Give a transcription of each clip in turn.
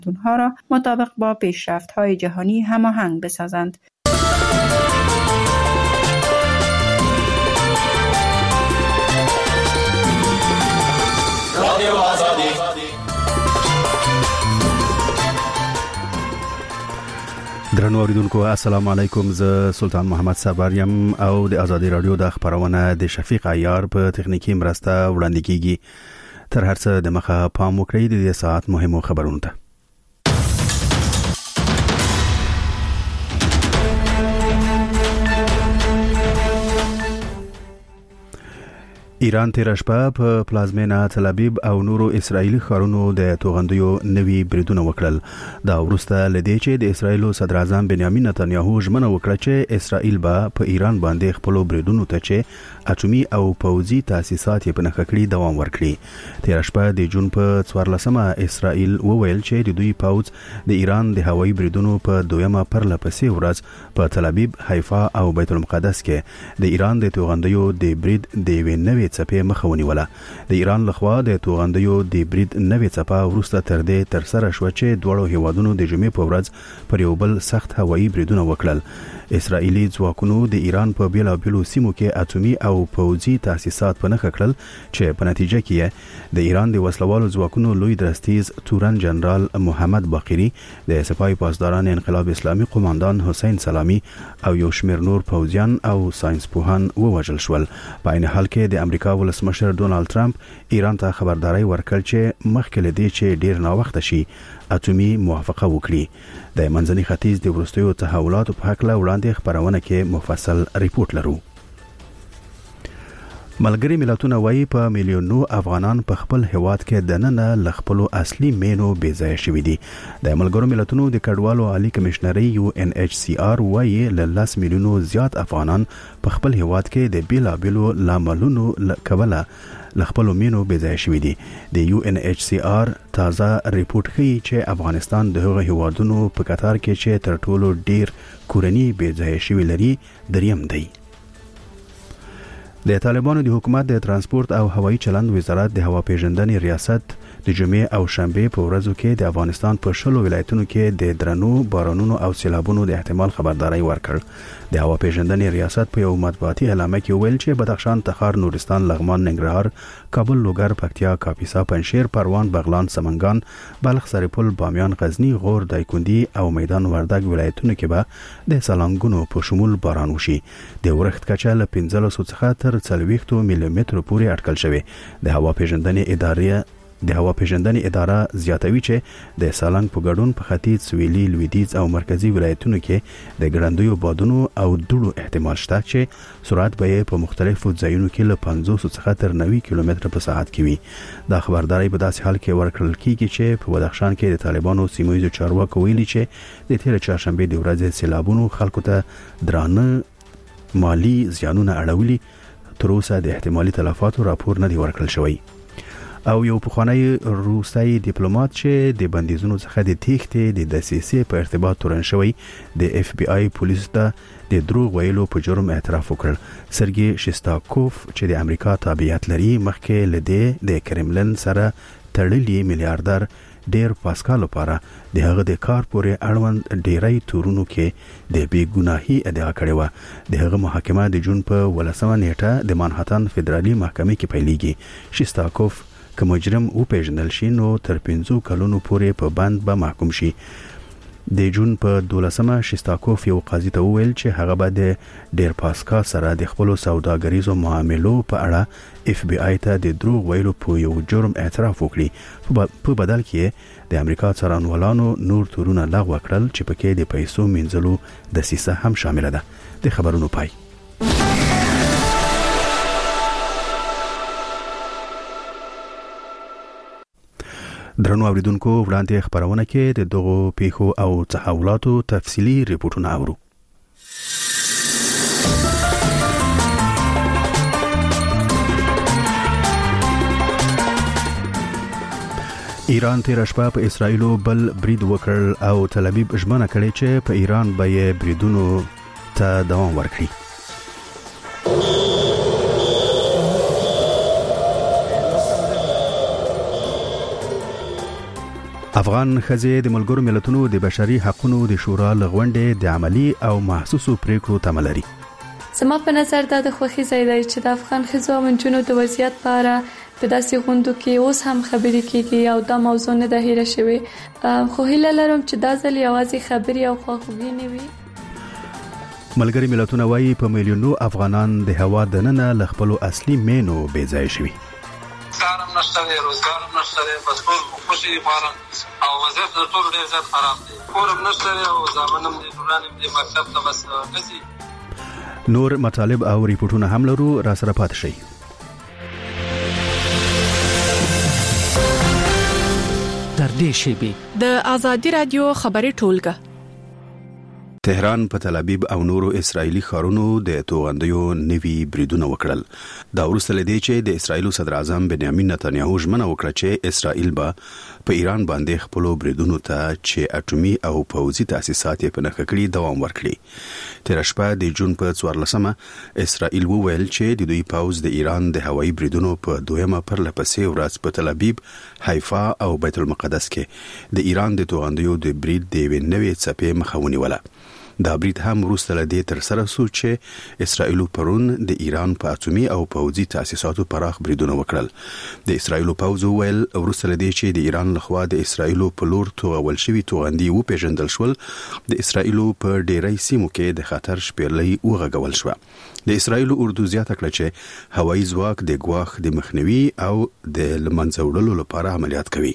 اونها را مطابق با پیشرفت‌های جهانی هماهنگ بسازند. درنو اوریدونکو السلام علیکم، ز سلطان محمد صبریم او د ازادي رادیو د خبرونه د شفیق عیار په تخنیکی مرسته وړاندې کیږي. تر هر څه د مخه پام وکړئ د ساعت مهمو خبرونو ته. ایران تیر شپه په پلازمینه تل ابیب او نورو اسرایلی ښارونو د توغندیو نوي بریدونه وکړل. دا ورسته لدی چې د اسرایلو صدر اعظم بنیامین نتانیاهو ژمنه وکړه چې اسرائیل به په ایران باندې خپل بریدونو ته چې اټومي او پوځي تاسیسات په نښه کړی دوام ورکړي. تیر شپه د جون په 14مه اسرائیل وویل چې د دوی پوځ د ایران د هوایي بریدونو په دویمه پرلپسې ورځ په تل ابیب، حیفا او بیت المقدس کې د ایران د توغندیو د برید د وینوي څپې مخه ونیوله. د ایران لخوا د توغندیو د برید نوې څپه ورسته تر دې تر سره شو چې دوړو هیوادونو د جمعې په ورځ پر یو بل سخت هوایي بریدونه وکړل. اسرائیلي ځواکونو د ایران په بیلابیلو سیمو کې اټومي او پوځي تاسیسات په نښه کړل چې په نتیجه کې د ایران د وسلوالو ځواکونو لوی درستیز تورن جنرال محمد باقری، د سپاه پاسداران انقلاب اسلامي قوماندان حسین سلامی او یو شمېر نور پوځیان او ساينسپوهان ووژل شول. په عین حال کې د امریکا ولسمشر ډونالد ترامپ ایران ته خبرداري ورکړ چې مخکې لدی چې ډیر ناوخته شي اټومي موافقه وکړي. د منځني ختیځ د وروستیو تحولاتو په حق له وړاندې خبرونه کې مفصل ریپورت لرو. ملګری ملتونه وايي په میلیونونو افغانان په خپل هیواد کې دننه لخپلو اصلي مینو بې ځای شوي دي. د ملګرو ملتونو د کډوالو عالی کمشنري UNHCR وايي له 10 میلیونو زیات افغانان په خپل هیواد کې د بیلابیلو لاملونو کبله لخپلو مینو بې ځای شوي دي. د UNHCR تازه ریپورت ښیي چې افغانستان د هغو هیوادونو په قطار کې چې تر ټولو ډیر کورنی بې ځای شوي لري دریم دی. د طالبانو د حکومت د ترانسپورت او هوایي چلند وزارت د هوا پیژندنې ریاست د جمعې او شنبه په ورځو کې د افغانستان په 10 ولایتونو کې د درنو بارانونو او سیلابونو د احتمال خبرداري ورکړ. د هوا پیژندنې ریاست په یو مطبوعاتي اعلامیه کې ویل چې بدخشان، تخار، نورستان، لغمان، ننګرهار، کابل، لوګر، پکتیا، کاپیسا، پنجشیر، پروان، بغلان، سمنګان، بلخ، سرپل، بامیان، غزنی، غور، دایکندي او میدان وردګ ولایتونو کې به د سلنګونو په شمول باران وشي. د ورښت کچه له 15 څخه تر 40 ملي متر پورې اټکل شوی. د هوا پیژندنې اداره زیاتوي چې د سالنګ په ګډون په ختیځ، سویلي، لویدیځ او مرکزی ولایتونو کې د ګړندیو بادونو او دوړو احتمال شته چې سرعت به په مختلفو ځایونو کې له 50 څخه تر 90 کیلومتر په ساعت کې وي. دا خبرداري په داسې حال کې ورکړل کیږي چې په بدخشان کې د طالبانو سیمویزو چارواکو ویلي چې د تیر چهارشنبه د ورځې سیلابونو خلکو ته درانه مالی زیانونه اړولي. تر اوسه د احتمالي تلفاتو راپور نه دی ورکړل شوی. او یو پخوانی روسي ډیپلوماټ چې د بندیزونو څخه د تېښتې د دسیسې په ارتباط تورن شوی د FBI پولیسو ته د دروغ ویلو په جرم اعتراف وکړ. سرګي شستاکوف چې د امریکا تابعیت لري مخکې لدی د کرملن سره تړلي میلیارډر ډیر پاسکال لپاره د هغه د کار پورې اړوند ډیری تورونو کې د بیګناهي ادعا کړې و. د هغه محاکمه د جون په 18 نیټه د مانهاتن فدرالي محکمې کې پیلېږي. شستاکوف که مجرم او پیژندل شي نو تر 5 کلونو پورې په بند به محکوم شي. د جون په 12مه شستاکوف یو قاضي ته وویل چې هغه به د ډیر پاسکا سره د خپل سوداګریزو معاملو په اړه FBI ته د دروغ ویلو په یو جرم اعتراف وکړي. په بدل کې د امریکا څارنوالانو نور تورونه لغوه کړل چې پکې د پیسو منځلو دسیسه هم شامل ده. د خبرونو پای. درنو اوریدونکو، وړاندې خبرونه کې د دغو پیښو او تحولاتو تفصیلی ریپورتونه اورو. ایران تیر شپه په اسرائیلو بل برید وکړ او تل ابیب ژمنه کړې چې په ایران به یې بریدونو ته دوام ورکړي. افغان ښځې د ملګرو ملتونو د بشري حقوقو د شورا لغونډې د عملی او محسوسو پریکړو تمه لري. زما په نظر دا د خوښۍ ځای دی چې د افغان ښځو او نجونو د وضعیت په اړه په داسې غونډو کې اوس هم خبرې کیږي او دا موضوع نه ده هېره شوې. خو هیله لرم چې دا ځل یوازې خبرې او خواخوږي نه وي. ملګري ملتونه وایي په میلیونو افغانان د هوا دننه له خپلو اصلي مینو بې ځای شوي. کارم نشته دی، روزګارم نشته دی، بس ټول خوشي پاره او وضعیت د ټول ډېر زیات خراب دی. کورم نشته دی او زامنم د ټولانم د مکتب ته بس نشي. نور مطالب او ریپورتونه هم لرو، را سره پات شئ. در دې شیبې د آزادي رادیو خبري ټولګه. تهران په تل ابیب او نورو اسرایلی ښارونو د توغندیو نوي بریدونه وکړل. دا وروسته لدی چې د اسرایلو صدر اعظم بنیامین نتنیاهو ژمنه وکړه چې اسرائیل به په ایران باندې خپل بریدونو ته چې اټومي او پوځي تاسیسات په نښه کړي دوام ورکړي. تیر شپه د جون په 14مه اسرائیل وویل چې د دوی پوځ د ایران د هوایي بریدونو په دویمه پرلپسې ورځ په تل ابیب، حیفا او بیت المقدس کې د ایران د توغندیو د برید د نوې څپې مخه ونیوله. دا برید هم وروسته له دې تر سره شو چې اسرائیل پرون د ایران په اټومي او پوځي تاسیساتو پراخ بریدونه وکړل. د اسرائیل پوځ ویل وروسته له دې چې د ایران لخوا د اسرائیل په لور توغول شوی توغندي و پیژندل شول، د اسرائیل په ډیری سیمو کې د خطر شپېلې وغږول شو. د اسرائیل اردو زیاته کړه چې هوایي ځواک د ګواښ د مخنیوي او د لمنځه وړلو لپاره عملیات کوي.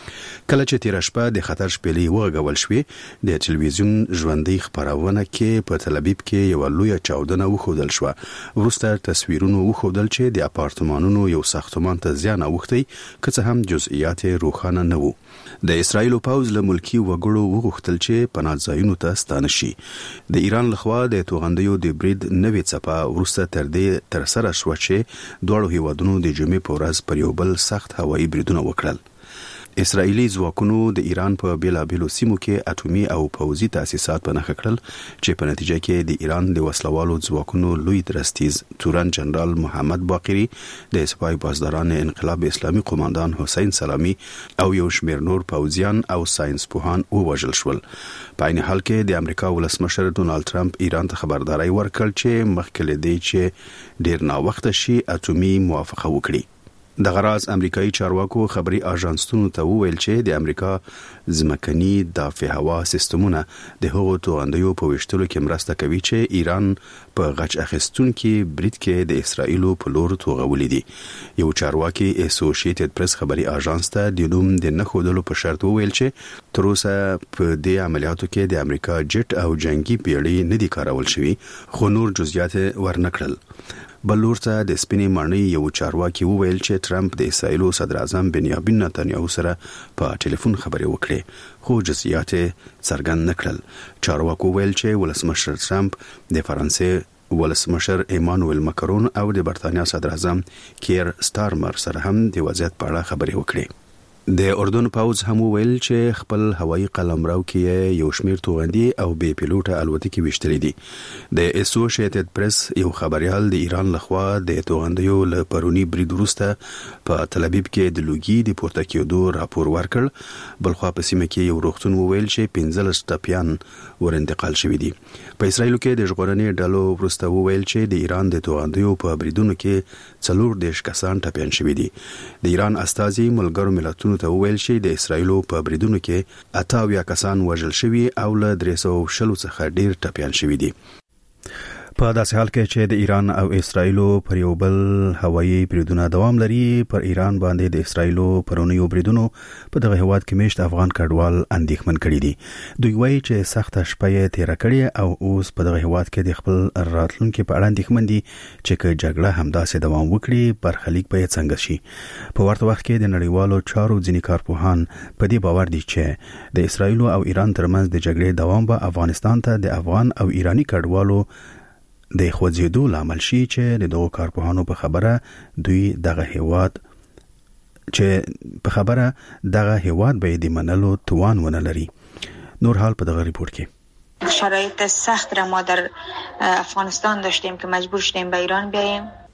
کله چې تیر شپه د خطر شپېلې وغږول شوې، د ټلویزیون ژوندۍ خبرونه کې په تل ابیب کې یو لوی چاودنه وښودل شو. وروسته تصویرونه وښودل چې د اپارتمانونو یو ساختمان ته زیان اوښتی، که څه هم جزئیات روښانه نه وو. د اسرائیل پوځ له ملکی وګړو وغوښتل چې پناه ځایونو ته ستانه شي. د ایران لخوا د توغندیو د برید نوې څپه وروسته تر دې تر سره شو چې دواړو هیوادونو د جمعې په ورځ پر یو بل سخت هوایي بریدونه وکړل. اسرائیلی ځواکونو د ایران په بیلابیلو سیمو کې اټومي او پوځي تاسیسات په نښه کړل، چې په نتیجه کې د ایران د وسلوالو ځواکونو لوی درستیز تورن جنرال محمد باقری، د سپاه پاسداران انقلاب اسلامي قوماندان حسین سلامی او یو شمېر نور پوځیان او ساينس پوهان ووژل شول. په عین حال کې د امریکا ولسمشر ډونالد ټرمپ ایران ته خبرداري ورکړ چې مخکې له دې چې ډیر ناوخته شي اټومي موافقه وکړي. د غراز امریکایي چارواکو خبري اژانسونو ته وویل چې د امریکا ځمکني دافع هوا سیستمونه د هغو توغندیو په وشتلو کې مرسته کوي چې ایران په غچ اخیستونکي برید کې د اسرائیل په لور توغولې دي. یو چارواکي اسوسییټډ پریس خبري اژانس ته د نوم د نخودلو په شرط وویل چې تر اوسه په دې عملیاتو کې د امریکا جټ او جنگي پیړۍ نه دي کارول شوی، خو نور جزئیات ورنکړل. بلور ته د سپینې ماڼۍ یو چارواکي وویل چې ټرمپ د اسرائیل صدر اعظم بنیامین نتنیاهو سره په ټلیفون خبرې وکړې، خو جزئیات څرګند نکړل. چارواکو ویل چې ولسمشر ټرمپ د فرانسې ولسمشر ایمانوئل ماکرون او د برتانیا صدر اعظم کیر سټارمر سره هم د وضعیت په اړه خبرې وکړې. د اردن پوځ هم ویل چې خپل هوایي قلمرو کې یو شمیر توغندي او بې پیلوټه الوتکې وشتلې دي. د اسوسییټډ پریس یو خبريال د ایران لخوا د توغندیو له پرونی برید وروسته په تل ابیب کې د لوګي د پورته کېدو راپور ورکړ. بلخوا په سیمه کې یو روغتون وویل چې 15 ټپيان ورانتقال شوي دي. په اسرائیل کې د ژغورنې ډلو وروسته وویل چې د ایران د توغندیو په بریدونو کې 40 کسان ټپيان شوي دي. د ایران استازي ملګرو ملتونو ته وویل چې د اسرائیل په بریدونو کې 88 کسان وژل شوي او له 300 څخه ډیر ټپيان شوي دي. په داسې حال کې چې د ایران او اسرائیل پر یو بل هوایي بریدونه دوام لري، پر ایران باندې د اسرائیل پرونیو بریدونو په دغه هواد کې مشت افغان کډوال اندېښمن کړي دي. دوی وایي چې سخت شپه یې تیر کړي او اوس په دغه هواد کې د خپل راتلونکو په اړه اندېښمن دي چې که جګړه همداسې دوام وکړي برخلیک به څنګه شي. په ورته وخت کې د نړیوالو چارو ځینې کارپوهان په دې باور دي چې د اسرائیل او ایران ترمنځ د جګړې دوام به افغانستان ته د افغان او ایرانی کډوالو د خوځېدو لامل شي، چې د دغو کارپوهانو په خبره دوی دغه هیواد به د منلو توان ونه لري. نور حال په دغه ریپورت کې شرایط سخت را ما در افغانستان داشتیم که مجبور شدیم به ایران بیاییم.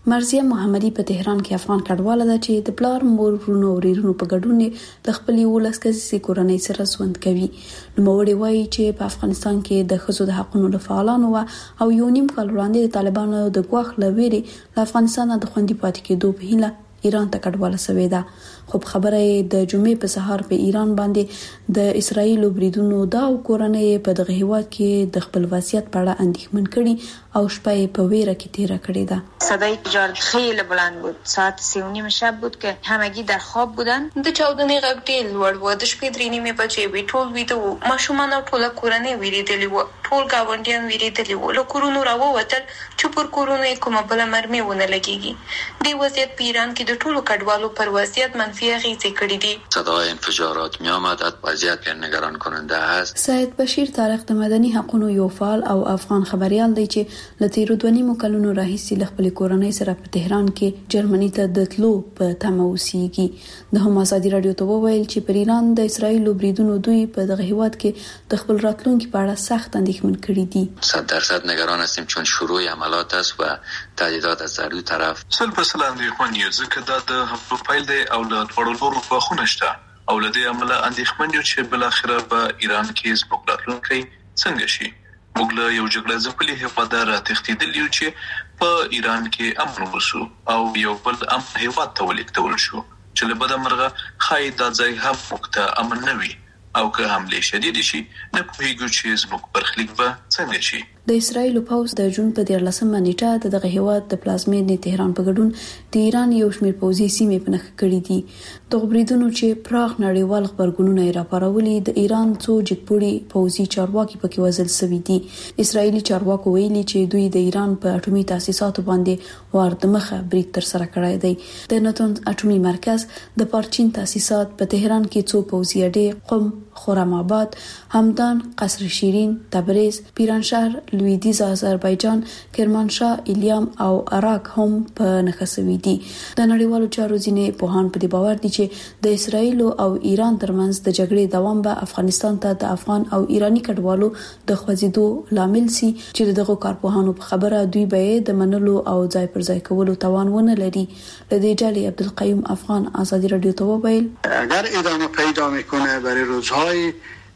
مرزیه محمدي په تهران کې افغان کډواله ده چې د پلار مور ورونو او ورونو په ګډون د خپلې 19 کسیزې کورنۍ سره ژوند کوي. نوموړي وایي چې په افغانستان کې د ښځو د حقوقو لپاره او یو نیم کال وړاندې د طالبانو د ګواښ لويري له افغانستان د خوندي پاتې کېدو په هیله ایران ته کډواله شوې ده. خو خبره د جمعې په سهار په ایران باندې د اسرایل بریدونو دا کورنۍ په دغه هیواد کې د خپل وضعیت په اړه اندېښمن کړي او شپه په ویره کې تیر کړې ده. صدای تجار خیلی بلند بود. ساعت 3:30 شب بود که همگی در خواب بودن. د چاودنې غږ ډېر لوړ و. د شپې 3:30 بجې وی ټول ویده وو. ماشومان او ټول کورنۍ ویریدلې وو. ټول گاونډیان ویریدلې وو. له کورونو راووتل چې پر کورونو کومه بل مرمۍ ونه لګيږي. د وضعیت په ایران کې د ټولو کډوالو پر وضعیت منفي اغیزې کړې دي. صدای انفجارات میآمد. وضعیت نگران کننده است. سید بشیر طارق د مدني حقوقو یو فعال او افغان خبريال دی چې له 13 کلونو راهیسې له خپل کورنۍ سره په تهران کې جرمني ته د تلو په تمه اوسېږي. د هم ازادي رادیو ته وویل چې پر ایران د اسرایل بریدونو دوی په دغه هیواد کې د خپل راتلونکي په اړه سخت اندېښمن کړي دي. 100% نگران هستیم چون شروع عملیات است و تهدیدات از هر دو طرف. 100% اندېښمن یو ځکه دا د هغو پیل دی او له ټولو غوښنه شته او له دې عمله اندېښمن یو چې بل اخره په ایران کې زموږ راتلونکی څنګه شي. موږ له یو جګړه ځپلي هیواد راتښتېدل یو چې په ایران کې امن وسو او یو بل امن هیواد ته ولیکتول شو چې له بده مرغه خای دا ځای هم موږ ته امن نه وي او که حمله شدید شي نه پوهیږو چې زموږ برخلیک به څنګه شي. د اسرایل پوځ د جون په 14 نیټه دغه هیواد د پلازمینې تهران په ګډون د ایران یو شمېر پوځي سیمې په نښه کړې دي. د بریدونو چې پراخ نړیوال خبرګونونه یې راپارولي د ایران څو جګپوړي پوځي چارواکي پکې وژل شوي دي. اسرایلی چارواکو ویلي چې دوی د ایران په اټومي تاسیساتو باندې واردمخه برید تر سره کړی دی. د ناتون اټومي مرکز د پارچین تاسیسات په تهران کې څو پوځي اډې قم، خرم آباد، همدان، قصر شیرین، تبریز، پیرانشهر، لویدیز آذربایجان، کرمانشاه، ایلیام او عراق هم په نښه شوي دي. د نړیوالو چارو ځینې پوهان په دې باور دي چې د اسرایل او ایران ترمنځ د جګړې دوام به افغانستان ته د افغان او ایرانی کډوالو د خوځېدو لامل سي چې دغه کارپوهانو په خبره دوی به د منلو او ځای پر ځای کولو توان ونه لري. لدې ډلې عبدالقیوم افغان آزادی رادیو ته وویل اگر ادامه پیدا میکنه برای روزهای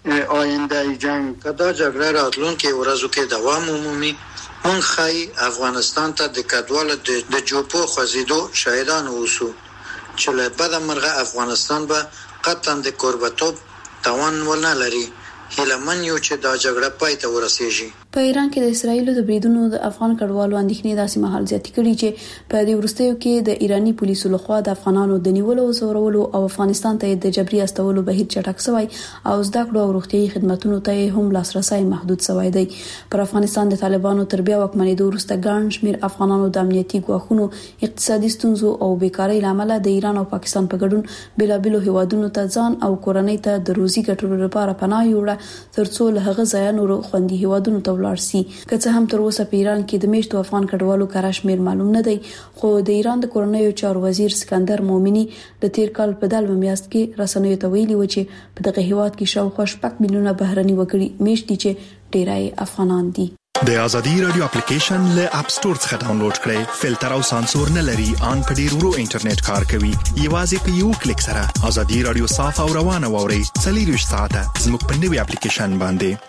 آینده جنگ که دا جګړه راتلونکي ورځو کې دوام عمومي مونږ خای افغانستان ته د کډوالو د جوپو خوځېدو شاهدان اوسو چې له بده مرغه افغانستان به قطعا د کوربتوب توان ونه لري. هله من یو چې دا جګړه پای ته ورسیږي. په ایران کې د اسرایل د بریدونو د افغان کډوالو اندېښنې داسې مهال زیاتې کړي چې په دې وروستیو کې د ایرانی پولیسو لخوا د افغانانو د نیولو او زورولو او افغانستان ته د جبري استولو بهیر چټک شوی او زده کړو او روغتيایي خدماتو ته هم لاسرسي محدود شوی دی. پر افغانستان د طالبانو تر بیا واکمنېدو وروسته ګڼ شمېر افغانانو د امنیتي ګواښونو، اقتصادي ستونزو او بیکارۍ لامل د ایران او پاکستان په ګډون بېلابېلو هیوادونو ته ځان او کورنۍ ته د روزي ګټلو لپاره پناه یوړه ترڅو له هغه ځای نور خوندي هیوادونو ته ولاړ شي. که څه هم تر اوسه په ایران کې د میشتو افغان کډوالو کار شمیر معلوم نه دی، خو د ایران د کورنیو چارو وزیر سکندر مومنی د تیر کال په دالمه میاشت کې رسنیو ته ویلي و چې په دغه هیواد کې شاوخوا 6 میلیونه بهرني وګړي میشت دي چې ډیرای افغانان دي. د ازادي رادیو اپلیکیشن له اپ سٹور څخه ډاونلوډ کړئ. فلټر او سانسور نه لري، ان په ډیر ورو انټرنیټ کار کوي. یوازې په یو کلیک سره ازادي رادیو صاف او روانه ووري. 24 ساعته زموږ په نوي اپلیکیشن باندې.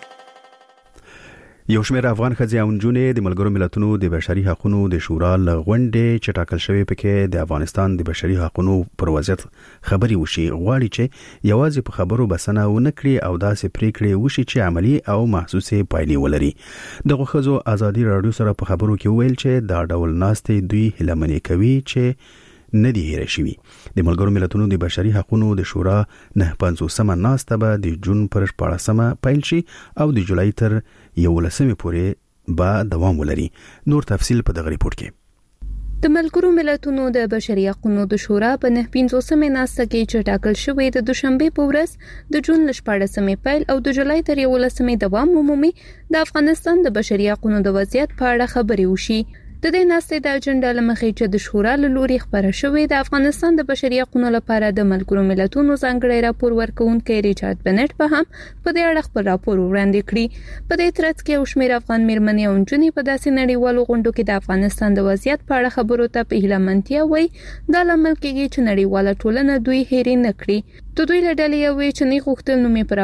یو شمېر افغان ښځې او نجونې د ملګرو ملتونو د بشري حقوقو د شورا له غونډې چې ټاکل شوی پکې د افغانستان د بشري حقوقو پر وضعیت خبري وشي. غواړي چې یوازې په خبرو بسنه ونه کړي او داسې پریکړې وشي چې عملی او محسوسه پایلې ولري. دغه ښځو ازادي رادیو سره په خبرو کې ویل چې دا ډول ناستې دوی هلمنې کوي چې ندی هېره شوی. د ملګرو ملتونو د بشري حقوقو د شورا 950مه ناسته به د جون پر 14مه پیل شي او د جولای تر 11مه پورې به دوام ولري. نور تفصیل په دغه ریپورت کې. د ملګرو ملتونو د بشري حقوقو د شورا په 950مه ناسته کې چې ټاکل شوی د دوشنبه په ورځ د جون 14مه پیل او د جولای تر 11مه دوام عمومي د افغانستان د بشري حقوقو د وضعیت په اړه خبري وشي. د دې ناستې د اجنډا لمخې چې د شورا له لوري خبره شوې د افغانستان د بشري حقوقو لپاره د ملګرو ملتونو ځانګړي راپور ورکوونکي ریچارډ بنټ په هم په دې اړه خپل راپور وړاندې کړی. په دې ترڅ کې یو شمېر افغان میرمنې او نجونې په داسې نړیوالو غونډو کې د افغانستان د وضعیت په اړه خبرو ته په هیلهمنتیا وایي دا لامل کېږي چې نړیواله ټولنه دوی هېرې نه کړي. د دوی له ډلې یوې چې نه غوښتل نومې پر